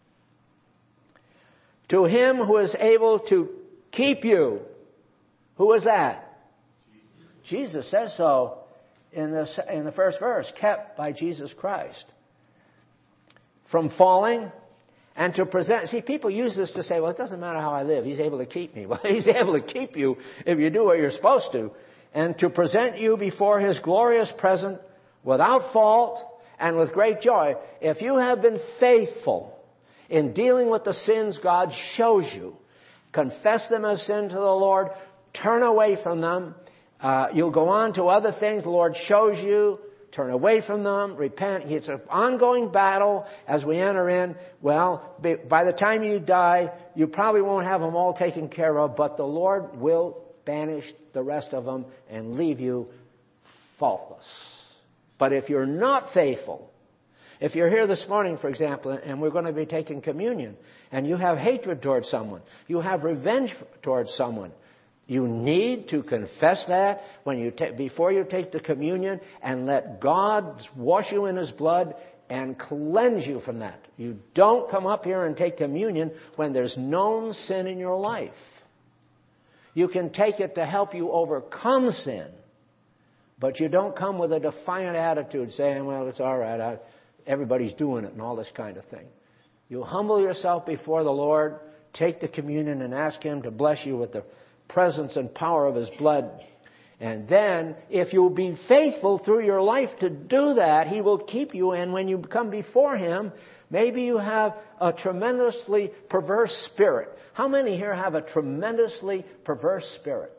Speaker 1: To him who is able to keep you. Who is that? Jesus says so in the first verse. Kept by Jesus Christ. From falling and to present. See, people use this to say, well, it doesn't matter how I live. He's able to keep me. Well, He's able to keep you if you do what you're supposed to. And to present you before His glorious presence without fault and with great joy. If you have been faithful in dealing with the sins God shows you, confess them as sin to the Lord, turn away from them. You'll go on to other things the Lord shows you. Turn away from them, repent. It's an ongoing battle as we enter in. Well, by the time you die, you probably won't have them all taken care of, but the Lord will banish the rest of them and leave you faultless. But if you're not faithful, if you're here this morning, for example, and we're going to be taking communion, and you have hatred towards someone, you have revenge towards someone, you need to confess that before you take the communion and let God wash you in His blood and cleanse you from that. You don't come up here and take communion when there's known sin in your life. You can take it to help you overcome sin, but you don't come with a defiant attitude saying, well, it's all right, everybody's doing it and all this kind of thing. You humble yourself before the Lord, take the communion and ask Him to bless you with the presence and power of His blood. And then, if you'll be faithful through your life to do that, He will keep you. And when you come before Him, maybe you have a tremendously perverse spirit. How many here have a tremendously perverse spirit?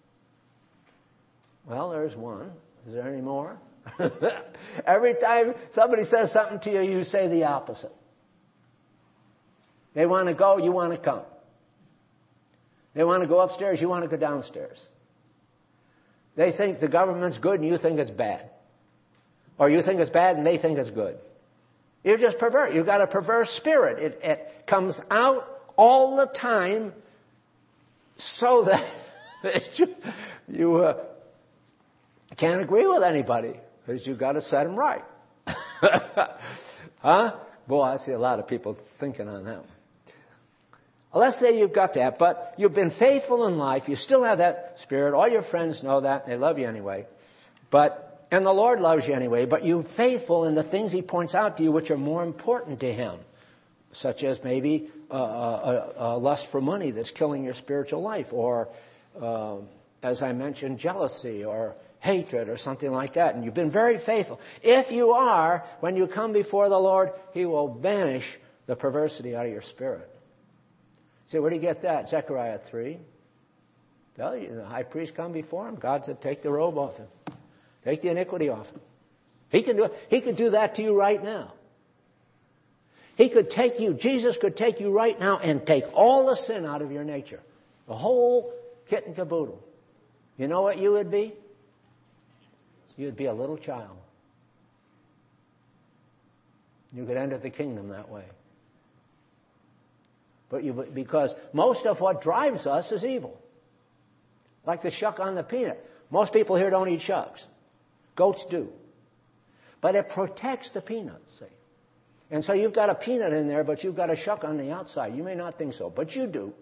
Speaker 1: Well, there's one. Is there any more? Every time somebody says something to you, you say the opposite. They want to go, you want to come. They want to go upstairs, you want to go downstairs. They think the government's good and you think it's bad. Or you think it's bad and they think it's good. You're just perverse. You've got a perverse spirit. It comes out all the time so that you can't agree with anybody because you've got to set them right. Huh? Boy, I see a lot of people thinking on that one. Let's say you've got that, but you've been faithful in life. You still have that spirit. All your friends know that. They love you anyway. And the Lord loves you anyway. But you're faithful in the things He points out to you which are more important to Him. Such as maybe a lust for money that's killing your spiritual life. Or, as I mentioned, jealousy or hatred or something like that. And you've been very faithful. If you are, when you come before the Lord, He will banish the perversity out of your spirit. See, where do you get that? Zechariah 3. Tell you, the high priest come before Him. God said, take the robe off Him. Take the iniquity off Him. He can do it. He could do that to you right now. He could take you, Jesus could take you right now and take all the sin out of your nature. The whole kit and caboodle. You know what you would be? You would be a little child. You could enter the kingdom that way. Because most of what drives us is evil. Like the shuck on the peanut. Most people here don't eat shucks. Goats do. But it protects the peanuts, see. And so you've got a peanut in there, but you've got a shuck on the outside. You may not think so, but you do.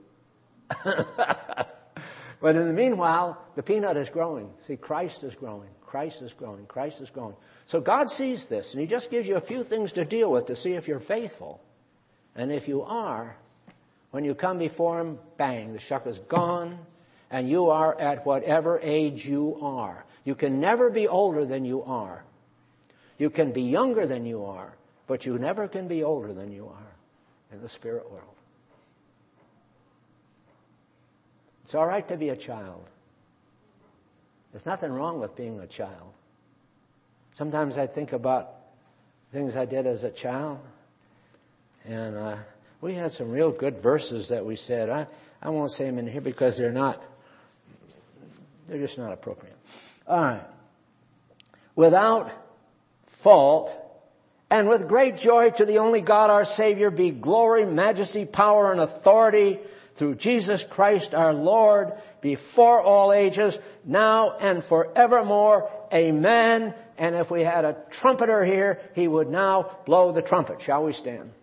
Speaker 1: But in the meanwhile, the peanut is growing. See, Christ is growing. Christ is growing. Christ is growing. So God sees this, and He just gives you a few things to deal with to see if you're faithful. And if you are, when you come before Him, bang, the shuck is gone, and you are at whatever age you are. You can never be older than you are. You can be younger than you are, but you never can be older than you are in the spirit world. It's all right to be a child. There's nothing wrong with being a child. Sometimes I think about things I did as a child, and we had some real good verses that we said. I won't say them in here because they're just not appropriate. All right. Without fault and with great joy to the only God our Savior be glory, majesty, power, and authority through Jesus Christ our Lord, before all ages, now and forevermore. Amen. And if we had a trumpeter here, he would now blow the trumpet. Shall we stand?